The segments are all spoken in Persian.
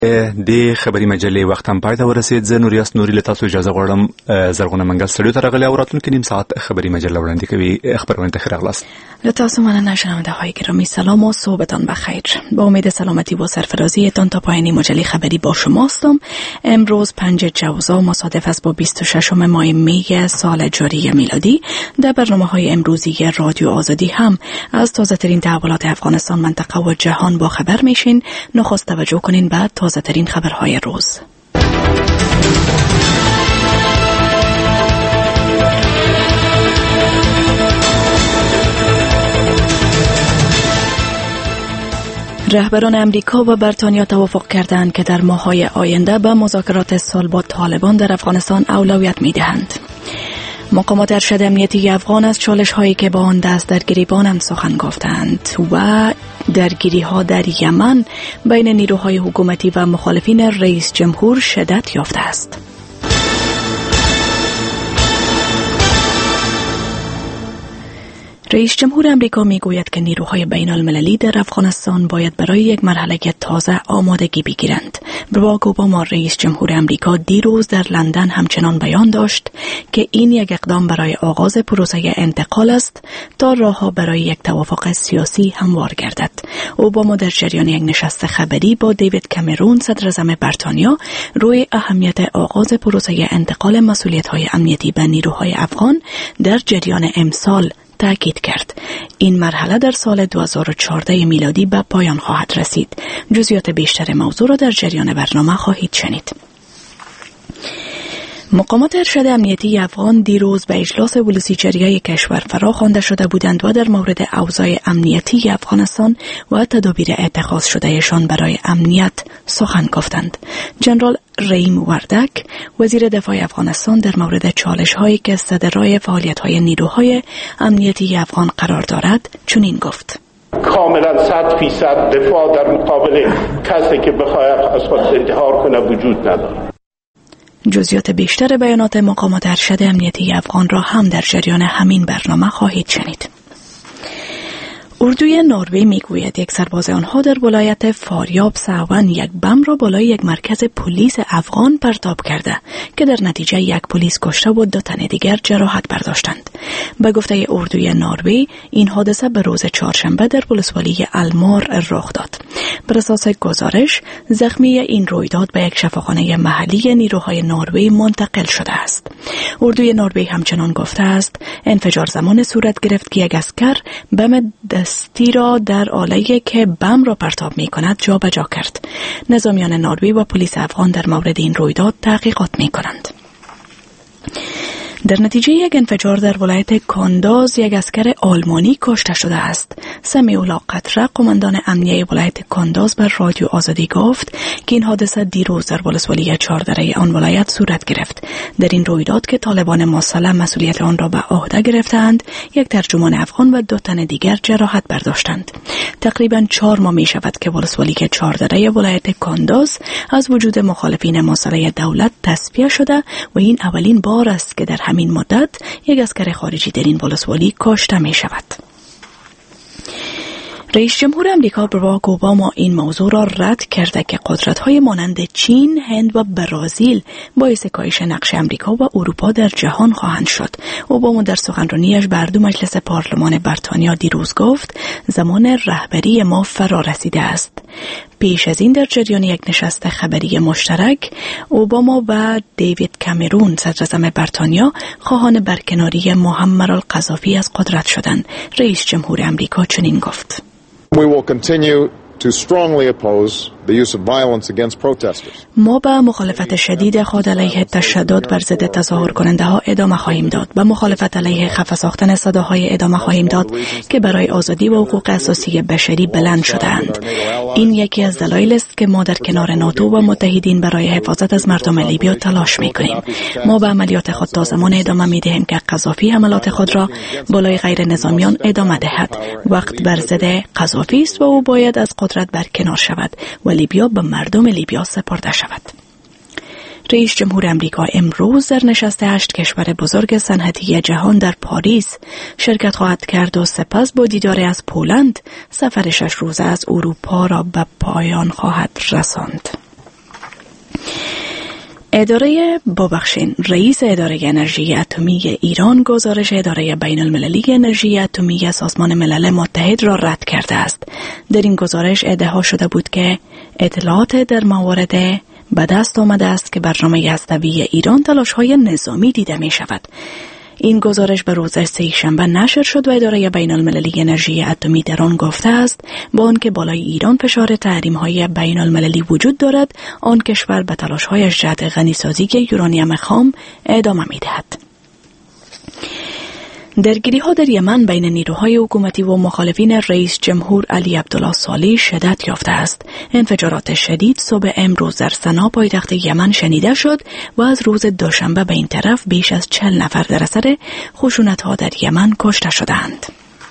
د خبري مجلې وخت هم پای ته ورسید. زه نوریاس نوري له تاسو اجازه غواړم. زرغونه منګل سټډیو ته راغلی او راتلونکي نیم ساعت خبري مجله وړاندې کوي. خبرونه ته ښه راغلاست. له تاسو مننه شنونده‌های گرامی. سلام و صبحتان بخیر. با امید سلامتی و سرفرازیتان تا پایان مجله خبری با شما هستم. امروز 5 جوزا مصادف است با 26 ماه می سال جاری میلادی. در برنامه‌های امروزی رادیو آزادی هم از تازه‌ترین تحولات افغانستان، منطقه و جهان با خبر میشین. نخست توجه کنین به تازه‌ترین خبرهای روز. رهبران امریکا و بریتانیا توافق کردند که در ماه‌های آینده به مذاکرات صلح با طالبان در افغانستان اولویت می‌دهند. مقامات ارشد امنیتی افغان از چالش‌هایی که با آن دست در گریبانند سخن گفتند و درگیری‌ها در یمن بین نیروهای حکومتی و مخالفین رئیس جمهور شدت یافته است. رئیس جمهور امریکا میگوید که نیروهای بین المللی در افغانستان باید برای یک مرحله تازه آمادگی بگیرند. باراک اوباما رئیس جمهور امریکا دیروز در لندن همچنان بیان داشت که این یک اقدام برای آغاز پروسه انتقال است تا راهها برای یک توافق سیاسی هموار گردد. اوباما در جریان یک نشست خبری با دیوید کامرون صدر اعظم بریتانیا روی اهمیت آغاز پروسه انتقال مسئولیت‌های امنیتی به نیروهای افغان در جریان امسال تأکید کرد. این مرحله در سال 2014 میلادی به پایان خواهد رسید. جزئیات بیشتر موضوع را در جریان برنامه خواهید شنید. مقامات ارشد امنیتی افغان دیروز به اجلاس ولسی جرگه کشور فرا خوانده شده بودند و در مورد اوضاع امنیتی افغانستان و تدابیر اتخاذ شدهشان برای امنیت سخن گفتند. جنرال رحیم وردک وزیر دفاع افغانستان در مورد چالش‌هایی که صدرای فعالیت‌های نیروهای امنیتی افغان قرار دارد چنین گفت: کاملا 100% دفاع در مقابل کسی که بخواهد از خود انتحار کنه وجود ندارد. جزئیات بیشتر بیانات مقامات ارشد امنیتی افغان را هم در جریان همین برنامه خواهید شنید. اردوی نروژ میگوید یک سرباز آنها در ولایت فاریاب ساوان یک بم را بالای یک مرکز پلیس افغان پرتاب کرده که در نتیجه یک پلیس کشته و 2 تن دیگر جراحت برداشتند. به گفته اردوی نروژ این حادثه به روز چهارشنبه در ولسوالی المار رخ داد. بر اساس گزارش زخمی این رویداد به یک شفاخانه محلی نیروهای نروژ منتقل شده است. اردوی نروژ همچنان گفته است انفجار زمان صورت گرفت که یک عسکر بم دستی را در آله‌ای که بم را پرتاب می‌کند جابجا کرد. نظامیان نروژ و پلیس افغان در مورد این رویداد تحقیقات می‌کنند. در نتیجه یک انفجار در ولایت کنداز یک عسکر آلمانی کشته شده است. سمیولا قطره قماندان امنیه ولایت کنداز بر رادیو آزادی گفت که این حادثه دیروز در ولسوالی چهاردره آن ولایت صورت گرفت. در این رویداد که طالبان مسلح مسئولیت آن را به عهده گرفتند، یک ترجمان افغان و 2 تن دیگر جراحت برداشتند. تقریباً 4 ماه می شود که ولسوالی چهاردره ولایت کنداز از وجود مخالفین مسلح دولت تصفیه شده و این اولین بار است که در همین مدت یک عسکر خارجی در این ولسوالی کشته می شود. رئیس جمهور امریکا باراک اوباما این موضوع را رد کرده که قدرت‌های مانند چین، هند و برزیل باعث کاهش نقش امریکا و اروپا در جهان خواهند شد. اوباما در سخنرانیش بر 2 مجلس پارلمان بریتانیا دیروز گفت زمان رهبری ما فرا رسیده است. پیش از این در جریان یک نشست خبری مشترک اوباما و دیوید کامرون صدر اعظم بریتانیا خواهان برکناری معمر القذافی از قدرت شدند. رئیس جمهور امریکا چنین گفت: We will continue to strongly oppose the use of violence against protesters. ما به مخالفت شدید خود علیه تشدد بر ضد تظاهر کننده ها ادامه خواهیم داد. به مخالفت علیه خفه ساختن صداهای ادامه خواهیم داد که برای آزادی و حقوق اساسی بشری بلند شده‌اند. این یکی از دلایل است که ما در کنار ناتو و متحدین برای حفاظت از مردم لیبیا تلاش می‌کنیم. ما به عملیات خود تا زمان ادامه می‌دهیم که قذافی حملات خود را بالای غیر نظامیان ادامه دهد. وقت بر ضد قذافی است و او باید از قدرت برکنار شود و لیبیا به مردم لیبیا سپرده شود. رئیس جمهور امریکا امروز در نشست 8 کشور بزرگ صنعتی جهان در پاریس شرکت خواهد کرد و سپس با دیدار از پولند سفر 6 روزه از اروپا را به پایان خواهد رساند. رئیس اداره انرژی اتمی ایران گزارش اداره بین المللی انرژی اتمی سازمان ملل متحد را رد کرده است. در این گزارش ادعا شده بود که اطلاعات در موارد به دست آمده است که برنامه هسته‌ای ایران تلاش‌های نظامی دیده می شود. این گزارش به روز سه‌شنبه نشر شد و اداره بین المللی انرژی اتمی در آن گفته است با آنکه بالای ایران فشار تحریم‌های بین المللی وجود دارد، آن کشور به تلاش‌هایش جهت غنی‌سازی یورانیم خام ادامه می‌دهد. درگیری‌ها در یمن بین نیروهای حکومتی و مخالفین رئیس جمهور علی عبدالله صالح شدت یافته است. انفجارات شدید صبح امروز در سنا پایتخت یمن شنیده شد و از روز دوشنبه به این طرف بیش از 40 نفر در اثر خشونت‌ها در یمن کشته شدند.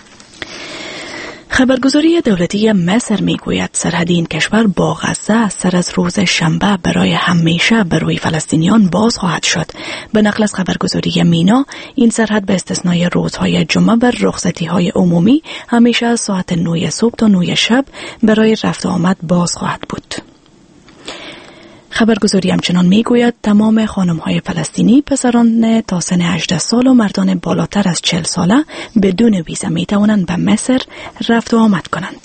خبرگزاری دولتی مصر میگوید سرحد این کشور با غزه سر از روز شنبه برای همیشه به روی فلسطینیان باز خواهد شد. به نقل از خبرگزاری مینا، این سرحد به استثنای روزهای جمعه و رخصتی‌های عمومی همیشه از ساعت 9 صبح تا 9 شب برای رفت و آمد باز خواهد بود. خبرگزاری همچنان میگوید تمام خانم‌های فلسطینی، پسران تا سن 18 سال و مردان بالاتر از 40 ساله بدون ویزا میتوانند به مصر رفت و آمد کنند.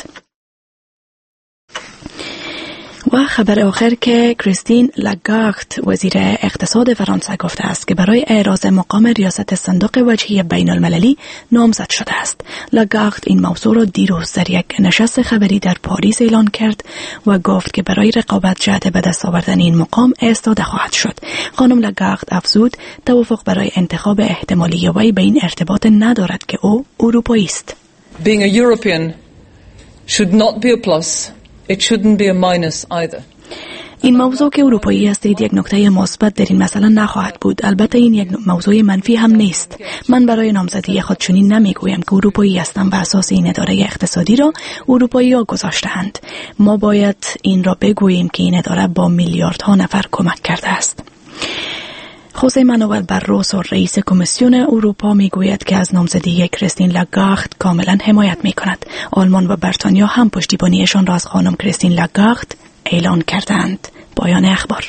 و خبر آخر که کریستین لاگارد وزیر اقتصاد فرانسه گفته است که برای اعراض مقام ریاست صندوق وجهی بین المللی نامزد شده است. لاگارد این موضوع را دیروز در یک نشست خبری در پاریس اعلان کرد و گفت که برای رقابت جهت به دست آوردن این مقام ایستاده خواهد شد. خانم لاگارد افزود توافق برای انتخاب احتمالی وی به این ارتباط ندارد که او اروپایی است. Being a European should not be a plus. It shouldn't be a minus either. این موضوع که اروپایی هستید یک نکته مثبت در این مسئله نخواهد بود. البته این یک موضوع منفی هم نیست. من برای نامزدی خود چنین نمیگویم که اروپایی هستم و اساس این اداره اقتصادی را اروپایی ها گذاشته‌اند. ما باید این را بگوییم که این اداره با میلیاردها نفر کمک کرده است. خوزه مانوئل باروسو رئیس کمیسیون اروپا میگوید که از نامزدی کریستین لاگارد کاملا حمایت میکند. آلمان و بریتانیا هم پشتیبانیشان را از خانم کریستین لاگارد اعلان کردند. پایان اخبار.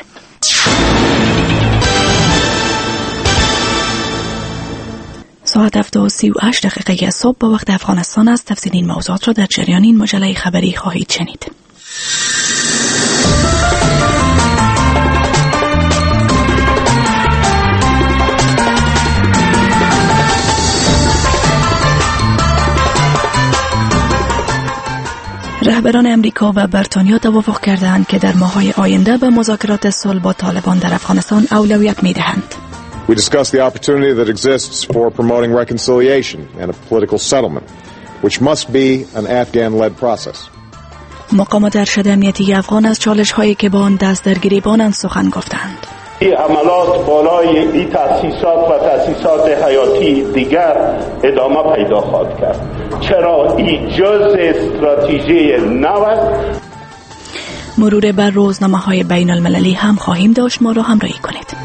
ساعت 7:38 صبح با وقت افغانستان است. تفصیل این موضوعات را در جریان این مجله خبری خواهید شنید. رهبران امریکا و بریتانیا توافق کردند که در ماه‌های آینده به مذاکرات صلح با طالبان در افغانستان اولویت می‌دهند. We discussed the opportunity that exists for promoting reconciliation and a political settlement, which must be an Afghan-led process. مقامات ارشد امنیتی افغان از چالش‌هایی که با آن دست در گریبانند سخن گفتند. این عملات بالای این تأسیسات و تأسیسات حیاتی دیگر ادامه پیدا خواهد کرد. چرا این جزء استراتژی نو است. مرور بر روزنامه‌های بین المللی هم خواهیم داشت. ما را همراهی کنید.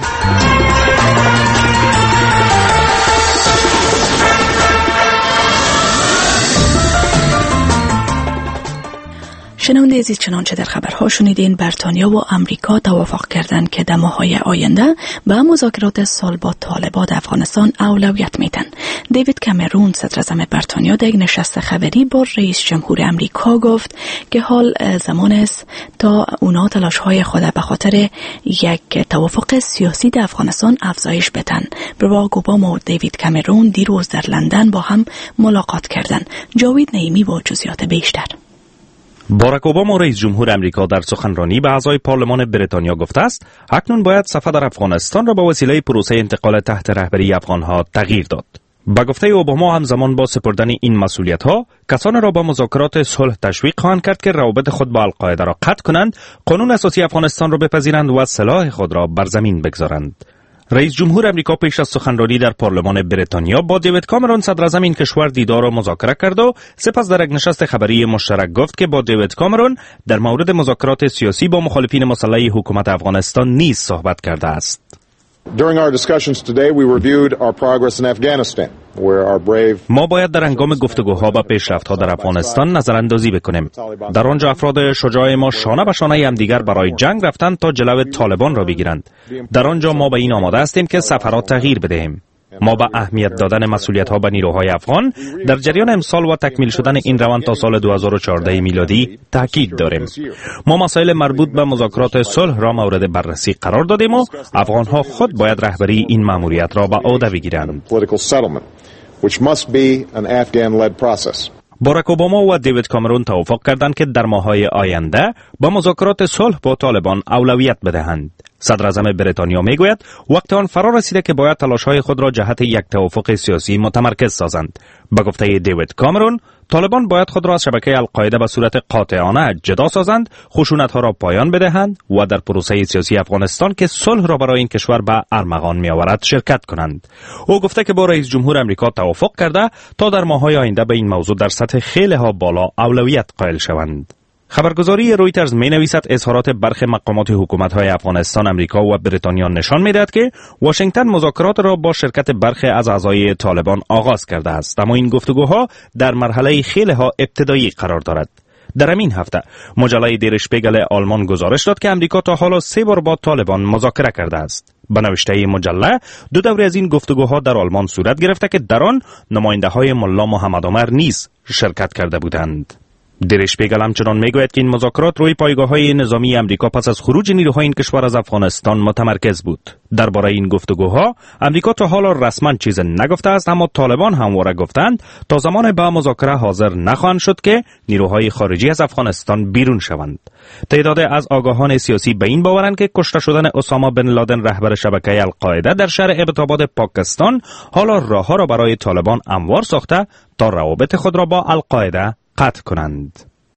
شنونده عزیز، چنانچه در خبرها شنیدین، بریتانیا و امریکا توافق کردند که در ماه‌های آینده به مذاکرات صلح با طالبان افغانستان اولویت میدن. دیوید کامرون صدراعظم بریتانیا در یک نشست خبری با رئیس جمهور امریکا گفت که حال زمان است تا اونا تلاش‌های خود به خاطر یک توافق سیاسی در افغانستان افزایش بدن. باراک اوباما و دیوید کامرون دیروز در لندن با هم ملاقات کردند. جاوید نعیمی با جزئیات بیشتر. باراک اوباما رئیس جمهور امریکا در سخنرانی به اعضای پارلمان بریتانیا گفته است اکنون باید صفحه در افغانستان را به وسیله پروسه انتقال تحت رهبری افغانها تغییر داد. با گفته اوباما همزمان با سپردن این مسئولیت‌ها کسانی را به مذاکرات صلح تشویق خواهند کرد که روابط خود با القاعده را قطع کنند، قانون اساسی افغانستان را بپذیرند و سلاح خود را بر زمین بگذارند. رئیس جمهور امریکا پیش از سخنرانی در پارلمان بریتانیا با دیوید کامرون صدراعظم این کشور دیدار و مذاکره کرد و سپس در یک نشست خبری مشترک گفت که با دیوید کامرون در مورد مذاکرات سیاسی با مخالفین مسلح حکومت افغانستان نیز صحبت کرده است. During our discussions today, we reviewed our progress in Afghanistan. ما باید در هنگام گفتگوها و پیشرفت‌ها در افغانستان نظراندازی بکنیم. در آنجا افراد شجاع ما شانه به شانه همدیگر برای جنگ رفتند تا جلو طالبان را بگیرند. در آنجا ما به این آماده هستیم که سفرات تغییر بدهیم. ما به اهمیت دادن مسئولیت‌ها به نیروهای افغان در جریان امسال و تکمیل شدن این روند تا سال 2014 میلادی تاکید داریم. ما مسائل مربوط به مذاکرات صلح را مورد بررسی قرار دادیم و افغان‌ها خود باید رهبری این مأموریت را به عهده بگیرند. باراک اوباما و دیوید کامرون توافق کردند که در ماه‌های آینده با مذاکرات صلح با طالبان اولویت بدهند. صدر اعظم بریتانیا میگوید وقت آن فرا رسیده که باید تلاش‌های خود را جهت یک توافق سیاسی متمرکز سازند. به گفته دیوید کامرون، طالبان باید خود را از شبکه القاعده به صورت قاطعانه جدا سازند، خشونت‌ها را پایان بدهند و در پروسه سیاسی افغانستان که صلح را برای این کشور به ارمغان می‌آورد شرکت کنند. او گفته که با رئیس جمهور آمریکا توافق کرده تا در ماه‌های آینده به این موضوع در سطح خیلی ها بالا اولویت قائل شوند. خبرگزاری رویترز می نویسد اظهارات برخی مقامات حکومت‌های افغانستان، آمریکا و بریتانیا نشان می‌دهد که واشنگتن مذاکرات را با شرکت برخی از اعضای طالبان آغاز کرده است، اما این گفتگوها در مرحله خیلی ها ابتدایی قرار دارد. در همین هفته مجله در شپیگل آلمان گزارش داد که آمریکا تا حالا 3 بار با طالبان مذاکره کرده است. به نوشته مجله 2 دوره از این گفتگوها در آلمان صورت گرفته که در آن نماینده‌های ملا محمد عمر نیز شرکت کرده بودند. در شپیگل همچنان میگوید که این مذاکرات روی پایگاه‌های نظامی آمریکا پس از خروج نیروهای این کشور از افغانستان متمرکز بود. درباره این گفتگوها آمریکا تا حالا رسما چیز نگفته است، اما طالبان همواره گفتند تا زمان به مذاکره حاضر نخواهند شد که نیروهای خارجی از افغانستان بیرون شوند. تعداد از آگاهان سیاسی به این باورند که کشته شدن اسامه بن لادن رهبر شبکه القاعده در شهر ابتاباد پاکستان حالا راهها را برای طالبان هموار ساخته تا روابط خود را با القاعده قطع کنند.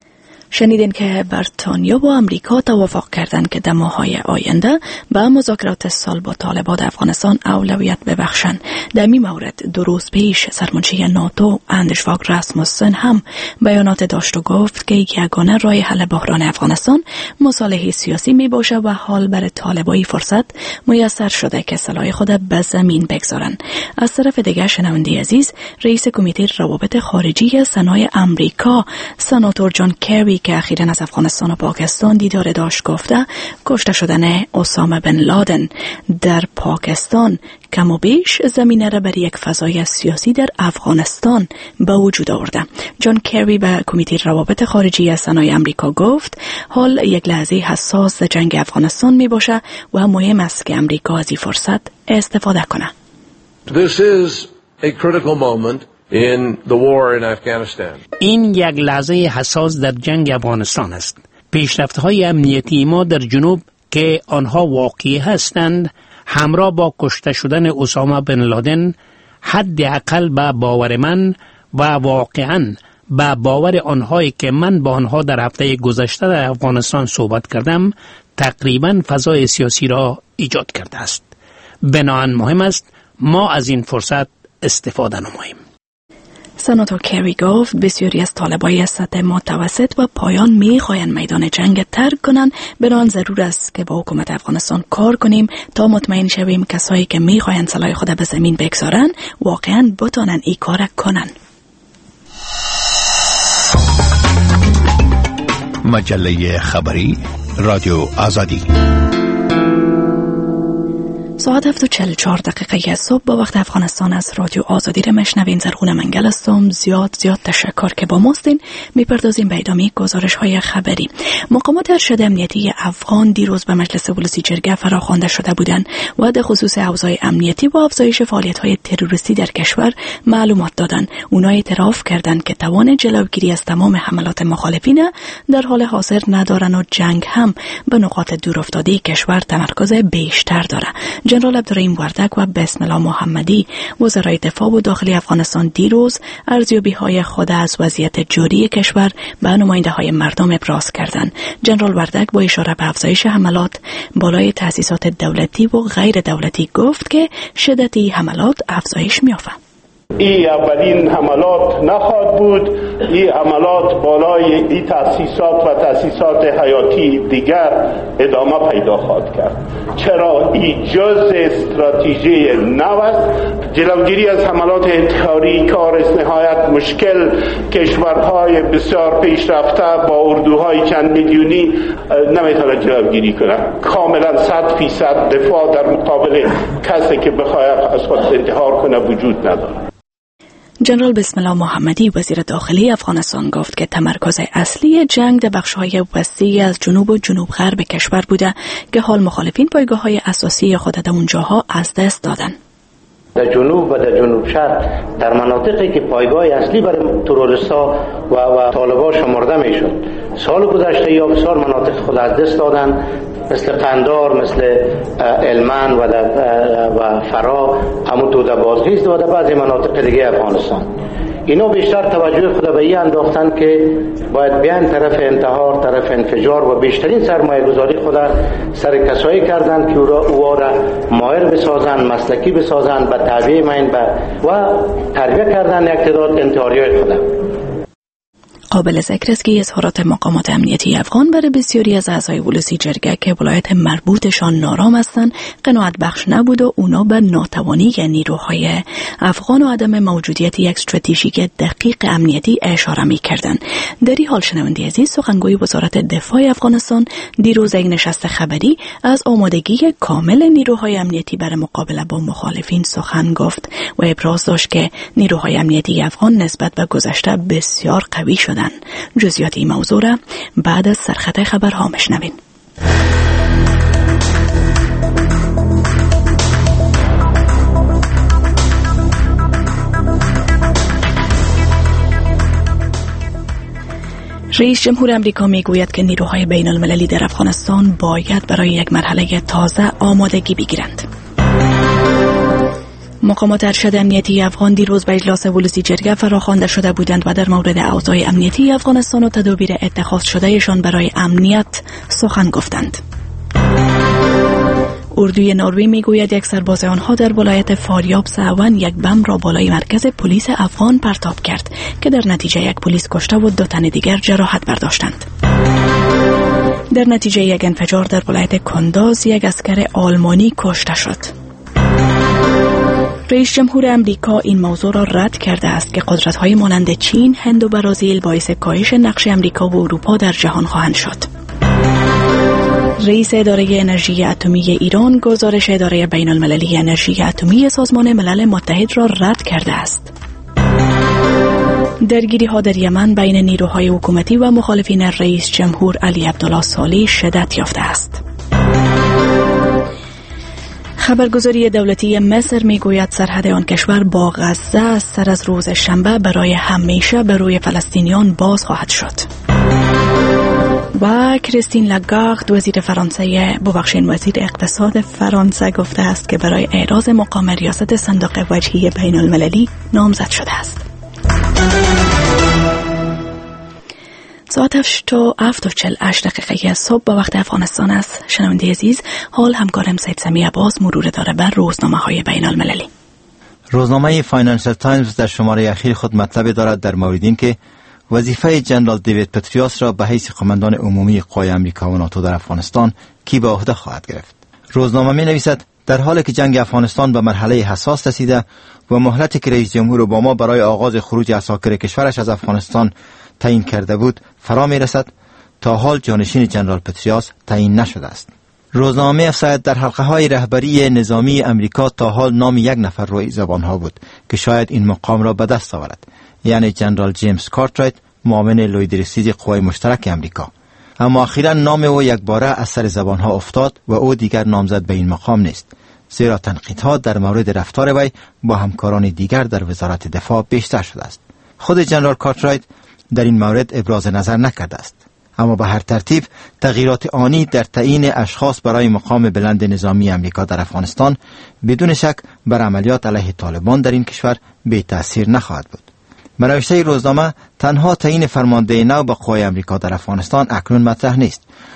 شنیدین که بریتانیا و آمریکا توافق کردند که در ماه‌های آینده به مذاکرات صلح با طالبان افغانستان اولویت ببخشند. در این مورد 2 روز پیش سرمنشی ناتو اندرس فاگ راسموسن هم بیانات داشت و گفت که یگانه راه حل بحران افغانستان مصالحه سیاسی می باشه و حال بر طالبای فرصت میسر شده که سلاح خود به زمین بگذارند. از طرف دیگر شنونده عزیز، رئیس کمیته روابط خارجی سنای آمریکا سناتور جان کری که اخیراً از افغانستان و پاکستان دیدار داشت گفته کشته شدن اسامه بن لادن در پاکستان کم و بیش زمینه را برای یک فضای سیاسی در افغانستان به وجود آورده. جان کری به کمیته روابط خارجی سنای آمریکا گفت حال یک لحظه حساس در جنگ افغانستان می باشه و مهم است که آمریکا از این فرصت استفاده کنه. This is a critical moment in the war in Afghanistan. این یک لحظه حساس در جنگ افغانستان است. پیشرفت‌های امنیتی ما در جنوب که آنها واقعی هستند همراه با کشته شدن اسامه بن لادن حداقل به باور من و واقعاً به باور آنهایی که من با آنها در هفته گذشته در افغانستان صحبت کردم تقریباً فضای سیاسی را ایجاد کرده است. بنابراین مهم است ما از این فرصت استفاده نماییم. سناتور کری گفت بسیاری از طالبای سطح متوسط و پایان میخواهند میدان جنگ ترک کنند، بنابراین ضرور است که با حکومت افغانستان کار کنیم تا مطمئن شویم کسایی که میخواهند سلاح خود به زمین بگذارند واقعا بتانند این کار کنند. مجله خبری رادیو آزادی ساعت 7:44 صبح با وقت افغانستان از رادیو آزادی را مشنوین. زرغون منگل هستم. زیاد تشکر که با ماستین. میپردازیم به ادامه گزارش های خبری. مقامات ارشد امنیتی افغان دیروز به مجلس ولسی جرگه فراخوانده شده بودند و در خصوص اوضاع امنیتی و افزایش فعالیت های تروریستی در کشور معلومات دادند. اونا اعتراف کردند که توان جلوگیری از تمام حملات مخالفین در حال حاضر ندارن و جنگ هم به نقاط دورافتاده کشور تمرکز بیشتر داره. جنرال عبدالرحیم وردک و بسم الله محمدی وزرای دفاع و داخلی افغانستان دیروز ارزیابی‌های خود از وضعیت جاری کشور به نماینده‌های مردم ابراز کردند. جنرال وردک با اشاره به افزایش حملات بالای تأسیسات دولتی و غیر دولتی گفت که شدت حملات افزایش می‌یافت. این اولین حملات نخواهد بود. این حملات بالای این تأسیسات و تأسیسات حیاتی دیگر ادامه پیدا خواهد کرد. چرا این جزء استراتژی نو است. جلوگیری از حملات انتحاری کار است نهایت مشکل. کشورهای بسیار پیشرفته با اردوهای چند میلیونی نمیتونه جلوگیری کنه. کاملا 100% دفاع در مقابل کسی که بخواهد از خود انتحار کنه وجود نداره. جنرال بسم الله محمدی وزیر داخلی افغانستان گفت که تمرکز اصلی جنگ در بخش‌های وسیعی از جنوب و جنوب غرب کشور بوده که حال مخالفین پایگاه‌های اساسی خود در اونجاها از دست دادن. در جنوب و در جنوب شرق در مناطقی که پایگاه اصلی برای تروریست‌ها و طالبان شمرده میشد سال گذشته یا بسیار مناطق خود از دست دادن، مثل قندار، مثل علمن و فرا، همونطور در بازغیز و در بعضی مناطق دیگه افغانستان. اینا بیشتر توجه خود به این انداختن که باید بیان طرف انتحار، طرف انفجار و بیشترین سرمایه گذاری خود سر کسایی کردن که او را ماهر بسازن، مسلکی بسازن، به تعبیه مین و تربیه کردن اقتدار انتحاریای خود. قابل ذکر است که اظهارات مقامات امنیتی افغان برای بسیاری از اعضای ولسی جرگه که ولایت مربوطشان نارام هستند قناعت بخش نبود و اونا به ناتوانی نیروهای افغان و عدم موجودیت یک استراتژیک دقیق امنیتی اشاره می‌کردند. در این حال شنونده عزیز، سخنگوی وزارت دفاع افغانستان دیروز یک نشست خبری از آمادگی کامل نیروهای امنیتی برای مقابله با مخالفین سخن گفت و ابراز داشت که نیروهای امنیتی افغان نسبت به گذشته بسیار قوی شدند. جزئیات این موضوع را بعد از سرخط خبرها میشنوین. رئیس جمهور امریکا میگوید که نیروهای بین المللی در افغانستان باید برای یک مرحله تازه آمادگی بگیرند. مقامات ارشد امنیتی افغان دیروز به اجلاس ولسی جرگه فراخوانده شده بودند و در مورد اوضاع امنیتی افغانستان و تدابیر اتخاذ شدهشان برای امنیت سخن گفتند. اردوی نروژ میگوید یک سرباز آنها در ولایت فاریاب سعوان یک بم را بالای مرکز پلیس افغان پرتاب کرد که در نتیجه یک پلیس کشته و 2 تن دیگر جراحت برداشتند. در نتیجه یک انفجار در ولایت کنداز یک عسکر آلمانی کشته شد. رئیس جمهور امریکا این موضوع را رد کرده است که قدرت‌های مانند چین، هند و برزیل باعث کاهش نقش امریکا و اروپا در جهان خواهند شد. رئیس اداره انرژی اتمی ایران گزارش اداره بین المللی انرژی اتمی سازمان ملل متحد را رد کرده است. درگیری‌ها در یمن بین نیروهای حکومتی و مخالفین رئیس جمهور علی عبدالله صالح شدت یافته است. خبرگزاری دولتی مصر میگوید سرحد آن کشور با غزه سر از روز شنبه برای همیشه به روی فلسطینیان باز خواهد شد. و کریستین لاگارد وزیر اقتصاد فرانسه گفته است که برای اعراض مقام ریاست صندوق وجهی بین المللی نامزد شده است. ساعت 7:48 صبح با وقت افغانستان است. شنونده عزیز، حال همکارم سید سمی عباس مرور داره بر روزنامه‌های بین المللی. روزنامه فاینانشل تایمز در شماره اخیر خود مطلب دارد در مورد این که وظیفه جنرال دیوید پتریوس را به حیث قماندان عمومی قوای آمریکا و ناتو در افغانستان کی به عهده خواهد گرفت. روزنامه می نویسد در حالی که جنگ افغانستان به مرحله حساس رسیده و مهلتی که رئیس جمهور اوباما برای آغاز خروج عساکر کشورش از افغانستان تعیین کرده بود فرا می رسد، تا حال جانشین جنرال پتریوس تعیین نشده است. روزنامه افزاید در حلقه های رهبری نظامی امریکا تا حال نام یک نفر روی زبانها بود که شاید این مقام را به دست آورد، یعنی جنرال جیمز کارترایت، معاون لوی رسید قوای مشترک امریکا. اما اخیراً نام او یک باره از سر زبانها افتاد و او دیگر نامزد به این مقام نیست، زیرا تنقیدها در مورد رفتار وی با همکاران دیگر در وزارت دفاع بیشتر شده است. خود جنرال کارترایت در این مورد ابراز نظر نکرده است، اما به هر ترتیب تغییرات آنی در تعیین اشخاص برای مقام بلند نظامی امریکا در افغانستان بدون شک بر عملیات علیه طالبان در این کشور بی تأثیر نخواهد بود. به نوشته روزنامه تنها تعیین فرمانده نو به قوای امریکا در افغانستان اکنون مطرح نیست،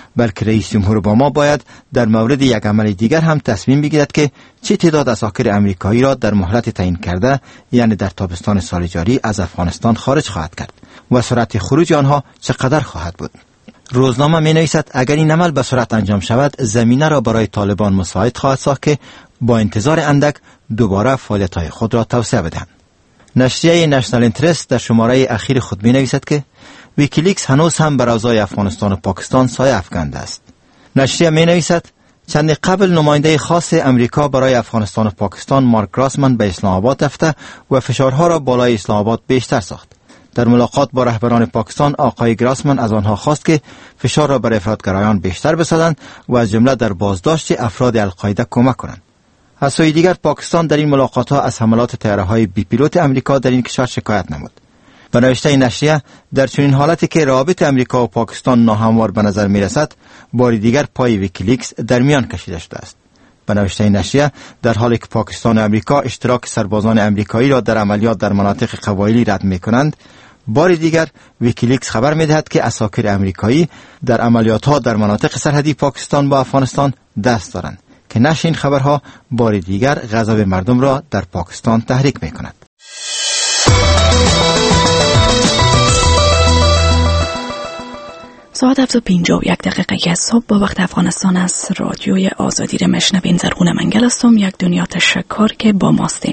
بلکه رئیس جمهور اوباما باید در مورد یک عمل دیگر هم تصمیم بگیرد که چه تعداد اساکر امریکایی را در مهلت تعیین کرده، یعنی در تابستان سال جاری، از افغانستان خارج خواهد کرد و سرعت خروج آنها چقدر خواهد بود. روزنامه می نویسد اگر این عمل به سرعت انجام شود، زمینه را برای طالبان مساعد خواهد ساخت که با انتظار اندک دوباره فعالیت‌های خود را توسعه بدهند. نشریه نشنال اینترست در شماره اخیر خود می نویسد که ویکیلیکس هنوز هم بر اوضاع افغانستان و پاکستان سایه افکنده است. نشریه می نویسد چند قبل نماینده خاص امریکا برای افغانستان و پاکستان مارک گراسمن به اسلام آباد رفته و فشارها را بالای اسلام آباد بیشتر ساخت. در ملاقات با رهبران پاکستان، آقای گراسمن از آنها خواست که فشار را بر افراطگرایان بیشتر بسازند و از جمله در بازداشت افراد القاعده کمک کنند. از سوی دیگر پاکستان در این ملاقات ها از حملات طیاره‌های بی پیلوت امریکا در این کشور شکایت نمود. به نوشته نشریه، در چنین حالتی که روابط امریکا و پاکستان ناهموار به نظر می رسد، بار دیگر پای ویکیلیکس در میان کشیده شده است. به نوشته نشریه، در حالی که پاکستان و امریکا اشتراک سربازان امریکایی را در عملیات در مناطق قبایلی رد می کنند، بار دیگر ویکیلیکس خبر می دهد که اساکر امریکایی در عملیات ها در مناطق سرحدی پاکستان با افغانستان دست دارند که نشر این خبرها بار دیگر غضب مردم را در پاکستان تحریک می کند. ساعت 7:51 صبح با وقت افغانستان از رادیوی آزادی را مشنوین. زرغونه منگل هستم. یک دنیا تشکر که با ماستین.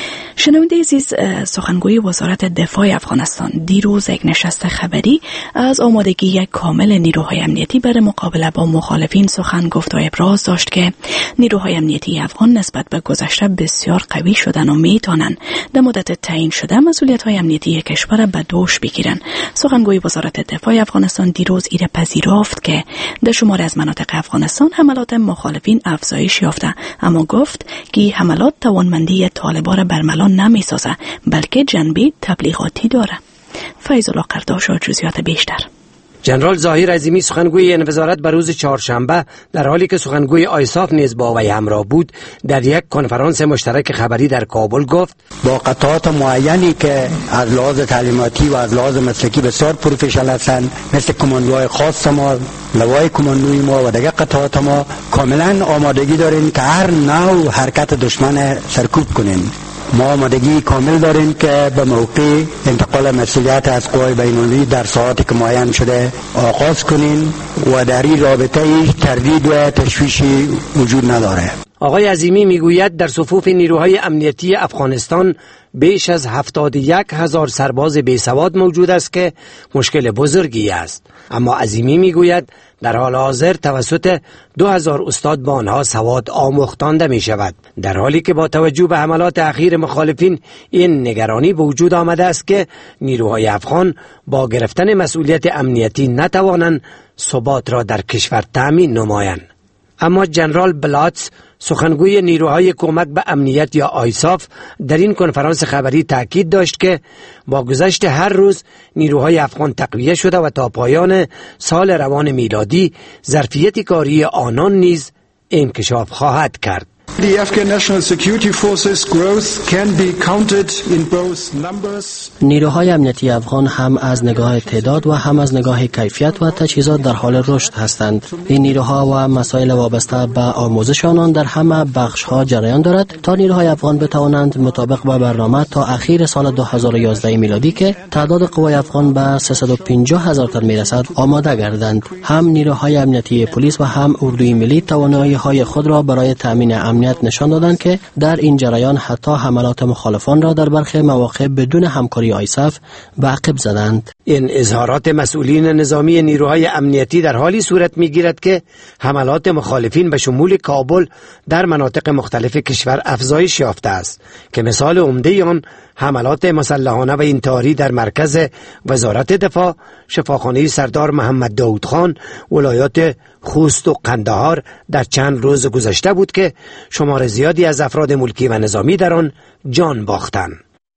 شنونده عزیز، سخنگوی وزارت دفاع افغانستان دیروز یک نشست خبری از آمادگی کامل نیروهای امنیتی برای مقابله با مخالفین سخن گفت و ابراز داشت که نیروهای امنیتی افغان نسبت به گذشته بسیار قوی شدن و میتونن در مدت تعیین شده مسئولیت‌های امنیتی کشور به دوش بگیرن. سخنگوی وزارت دفاع افغانستان دیروز ایره پذیرفت که در شمار از مناطق افغانستان حملات مخالفین افزایش یافته، اما گفت که حملات توانمندی طالبان را برملا نمی سازه بلکه جنبه تبلیغاتی داره. فیض الله قرداش و جزئیات بیشتر. جنرال ظاهر عظیمی سخنگوی این وزارت به روز چهارشنبه در حالی که سخنگوی آیساف نیز با وی همراه بود در یک کنفرانس مشترک خبری در کابل گفت با قطعات معینی که از لحاظ تعلیماتی و از لحاظ مسلکی بسیار پروفشنال هستند، مثل کماندوهای خاص ما، لوای کماندوی ما و دیگر قطعات ما، کاملا آمادگی داریم که هر نوع حرکت دشمن سرکوب کنیم. ما آمادگی کامل داریم که به موقع انتقال مسئولیت از قوای بین‌المللی در ساعاتی که معین شده آغاز کنیم و در این رابطه هیچ تردید و تشویشی وجود نداره. آقای عظیمی میگوید در صفوف نیروهای امنیتی افغانستان بیش از 71,000 سرباز بیسواد موجود است که مشکل بزرگی است، اما عظیمی میگوید در حال حاضر توسط 2000 استاد با آنها سواد آموختانده می شود، در حالی که با توجه به حملات اخیر مخالفین این نگرانی به وجود آمده است که نیروهای افغان با گرفتن مسئولیت امنیتی نتوانند ثبات را در کشور تأمین نمایند. اما جنرال بلاتس سخنگوی نیروهای کمک به امنیت یا آیساف در این کنفرانس خبری تاکید داشت که با گذشت هر روز نیروهای افغان تقویه شده و تا پایان سال روان میلادی ظرفیت کاری آنان نیز انکشاف خواهد کرد. The Afghan National Security Forces growth can be counted in both numbers. نیروهای امنیتی افغان هم از نگاه تعداد و هم از نگاه کیفیت و تجهیزات در حال رشد هستند. این نیروها و مسائل وابسته به آموزش آنان در همه بخش‌ها جریان دارد تا نیروهای افغان بتوانند مطابق با برنامه تا اخیر سال 2011 میلادی که تعداد قوای افغان به 350,000 تن میرسد آماده گردند. هم نیروهای امنیتی پلیس و هم اردوی ملی توانایی‌های خود را برای تامین امنیت نشان دادند که در این جریان حتی حملات مخالفان را در برخی مواقع بدون همکاری آیساف به عقب زدند. این اظهارات مسئولین نظامی نیروهای امنیتی در حالی صورت می‌گیرد که حملات مخالفین به شمول کابل در مناطق مختلف کشور افزایش یافته است که مثال عمده آن حملات مسلحانه و انتحاری در مرکز وزارت دفاع، شفاخانه سردار محمد داود خان، ولایات خوست و قندهار در چند روز گذشته بود که شمار زیادی از افراد ملکی و نظامی در آن جان باختند.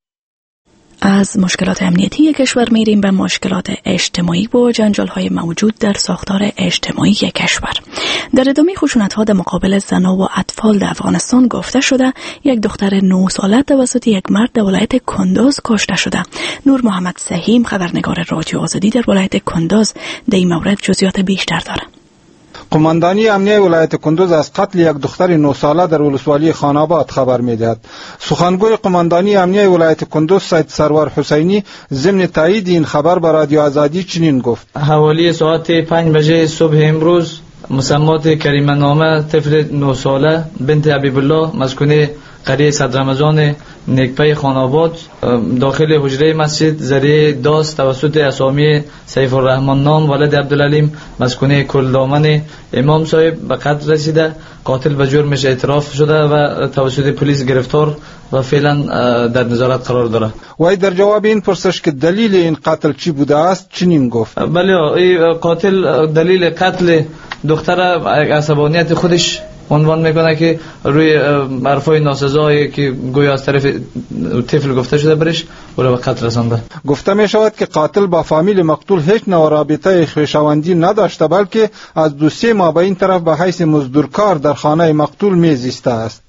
از مشکلات امنیتی کشور میریم به مشکلات اجتماعی و جنجال‌های موجود در ساختار اجتماعی کشور. در ادامه خشونت‌ها در مقابل زنان و اطفال در افغانستان گفته شده یک دختر 9 ساله توسط یک مرد در ولایت کندوز کشته شده. نور محمد سهیم خبرنگار رادیو آزادی در ولایت کندوز در این مورد جزئیات بیشتر دارد. قماندانی امنیه ولایت کندوز از قتل یک دختر 9 ساله در ولسوالی خاناباد خبر می‌دهد. سخنگوی قماندانی امنیه ولایت کندوز سید سرور حسینی ضمن تایید این خبر به رادیو آزادی چنین گفت: حوالی ساعت 5 بجه صبح امروز مسمات کریمه نامه طفل 9 ساله بنت حبیب الله مسکن قریه صدر رمضان نیکپی خاناباد داخل حجره مسجد ذریعه داست توسط اسامی سیف الرحمن نام ولد عبدالعلیم مسکن کلدامن امام صاحب به قتل رسیده. قاتل به جرمش اعتراف شده و توسط پلیس گرفتار و فعلا در نظارت قرار داره. وای در جواب این پرسش که دلیل این قتل چی بوده است چنین گفت: بله، قاتل دلیل قتل دختر عصبانیت خودش عنوان میکنه که روی حرفای ناسزایی که گویا از طرف طفل گفته شده برش او را به قتل رسانده. گفته می شود که قاتل با فامیل مقتول هیچ نوع رابطه خویشاوندی نداشته، بلکه از 2-3 ماه به این طرف به حیث مزدورکار در خانه مقتول میزیسته است.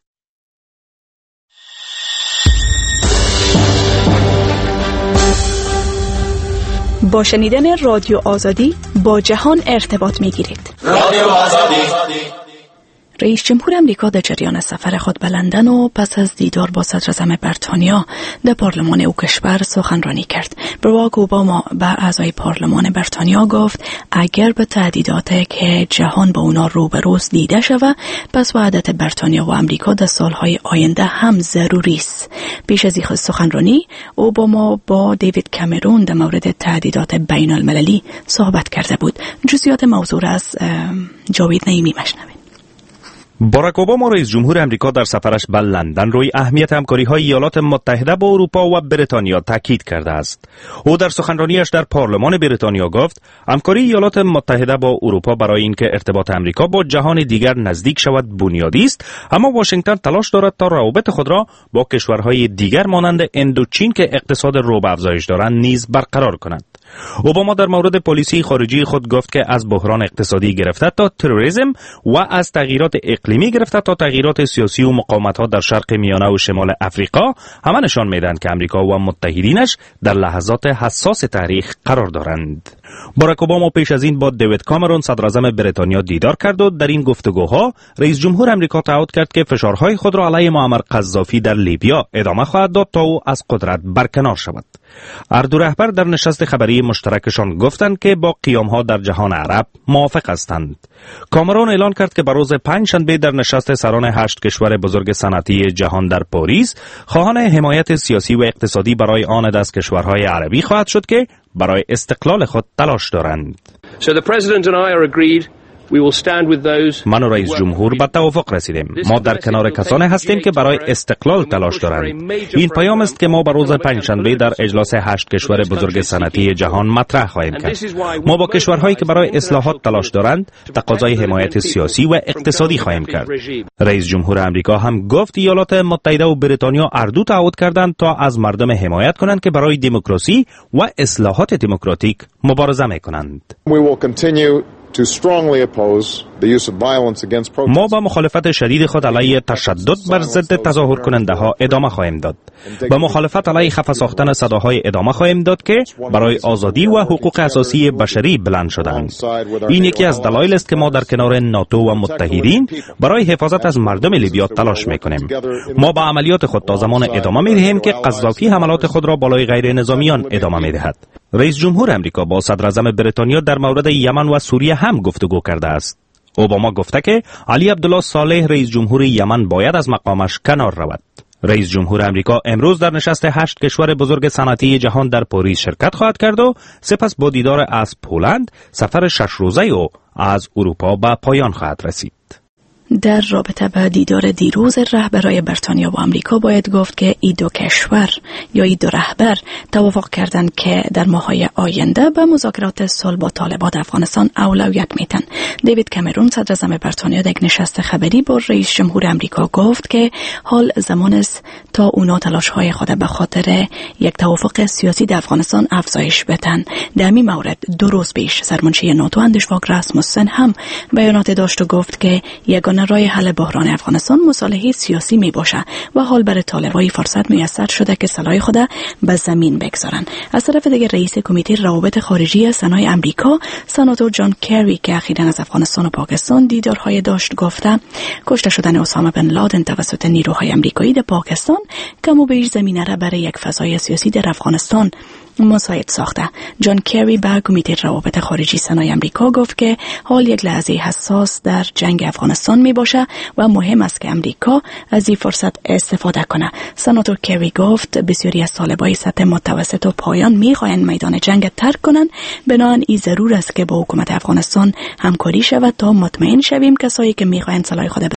با شنیدن رادیو آزادی با جهان ارتباط میگیرید. رادیو آزادی. رئیس جمهور امریکا در جریان سفر خود به لندن و پس از دیدار با صدراعظم بریتانیا در پارلمان او کشور سخنرانی کرد. باراک اوباما به اعضای پارلمان بریتانیا گفت اگر به تهدیدات که جهان با اونا روبروست دیده شود، پس وحدت بریتانیا و امریکا در سالهای آینده هم ضروری است. پیش از این سخنرانی اوباما با دیوید کامرون در مورد تهدیدات بین المللی صحبت کرده بود. جزئیات موضوع را از جاوید نعیمی مشنوید. باراک اوباما رئیس جمهور امریکا در سفرش به لندن روی اهمیت همکاری‌های ایالات متحده با اروپا و بریتانیا تاکید کرده است. او در سخنرانیش در پارلمان بریتانیا گفت همکاری ایالات متحده با اروپا برای اینکه ارتباط امریکا با جهان دیگر نزدیک شود بنیادی است، اما واشنگتن تلاش دارد تا روابط خود را با کشورهای دیگر مانند هند و چین که اقتصاد رو به افزایش دارند نیز برقرار کند. اوباما در مورد پالیسی خارجی خود گفت که از بحران اقتصادی گرفته تا تروریسم و از تغییرات اقلیمی گرفته تا تغییرات سیاسی و مقاومت‌ها در شرق میانه و شمال افریقا همه نشان می‌دهند که امریکا و متحدینش در لحظات حساس تاریخ قرار دارند. باراک اوباما پیش از این با دیوید کامرون صدراعظم بریتانیا دیدار کرد و در این گفتگوها رئیس جمهور امریکا تعهد کرد که فشارهای خود را علیه معمر قذافی در لیبیا ادامه خواهد داد تا او از قدرت برکنار شود. هر دو رهبر در نشست خبری مشترکشان گفتند که با قیام‌ها در جهان عرب موافق هستند. کامرون اعلان کرد که بر روز پنجشنبه در نشست سران 8 کشور بزرگ صنعتی جهان در پاریس خواهان حمایت سیاسی و اقتصادی برای آن دست کشورهای عربی خواهد شد که برای استقلال خود تلاش دارند. So the president and I are agreed من و رئیس جمهور به توافق رسیدیم. ما در کنار کسانی هستیم که برای استقلال تلاش دارند. این پیام است که ما بر روز پنجشنبه در اجلاس 8 کشور بزرگ صنعتی جهان مطرح خواهیم کرد. ما با کشورهایی که برای اصلاحات تلاش دارند تقاضای حمایت سیاسی و اقتصادی خواهیم کرد. رئیس جمهور آمریکا هم گفت ایالات متحده و بریتانیا هر دو تعهد کردند تا از مردم حمایت کنند که برای دموکراسی و اصلاحات دموکراتیک مبارزه می‌کنند. ما با مخالفت شدید خود علیه تشدد بر ضد تظاهر کننده ها ادامه خواهیم داد. با مخالفت علیه خفه ساختن صداهای ادامه خواهیم داد که برای آزادی و حقوق اساسی بشری بلند شدند. این یکی از دلایل است که ما در کنار ناتو و متحدین برای حفاظت از مردم لیبیا تلاش میکنیم. ما با عملیات خود تا زمان ادامه میدهیم که قذافی حملات خود را بالای غیر نظامیان ادامه میدهد. رئیس جمهور آمریکا با صدراعظم بریتانیا در مورد یمن و سوریه هم گفتگو کرده است. اوباما گفته که علی عبدالله صالح رئیس جمهور یمن باید از مقامش کنار رود. رئیس جمهور آمریکا امروز در نشست 8 کشور بزرگ صنعتی جهان در پاریس شرکت خواهد کرد و سپس با دیدار از پولند سفر 6 روزه او از اروپا به پایان خواهد رسید. در رابطه با دیدار دیروز رهبرای بریتانیا و آمریکا باید گفت که این دو کشور یا این دو رهبر توافق کردند که در ماه‌های آینده به مذاکرات صلح با طالبان افغانستان اولویت میدن. دیوید کامرون صدراعظم بریتانیا در یک نشست خبری با رئیس جمهور آمریکا گفت که حال زمان است تا اونا تلاش‌های خود به خاطر یک توافق سیاسی در افغانستان افزایش بدن. در این مورد 2 روز پیش سرمنشی ناتو اندیشواک راسموسن هم بیانات داشت و گفت که یگانه راه حل بحران افغانستان مصالحه سیاسی می باشه و حال برای طالبان فرصت میسر شده که سلاح خود به زمین بگذارن. از طرف دیگر رئیس کمیته روابط خارجی سنای امریکا سناتور جان کری که اخیراً از افغانستان و پاکستان دیدارهای داشت گفته کشته شدن اسامه بن لادن توسط نیروهای امریکایی در پاکستان کم و بیش زمینه را برای یک فضای سیاسی در افغانستان مساعد ساخته. جان کری به کمیته روابط خارجی سنای امریکا گفت که حال یک لحظه حساس در جنگ افغانستان می باشه و مهم است که امریکا از این فرصت استفاده کنه. سناتور کری گفت بسیاری از طالبای سطح متوسط و پایان می خواهند میدان جنگ ترک کنند، بنابراین این ضرور است که با حکومت افغانستان همکاری شود تا مطمئن شویم کسایی که می خواهند سلاح خود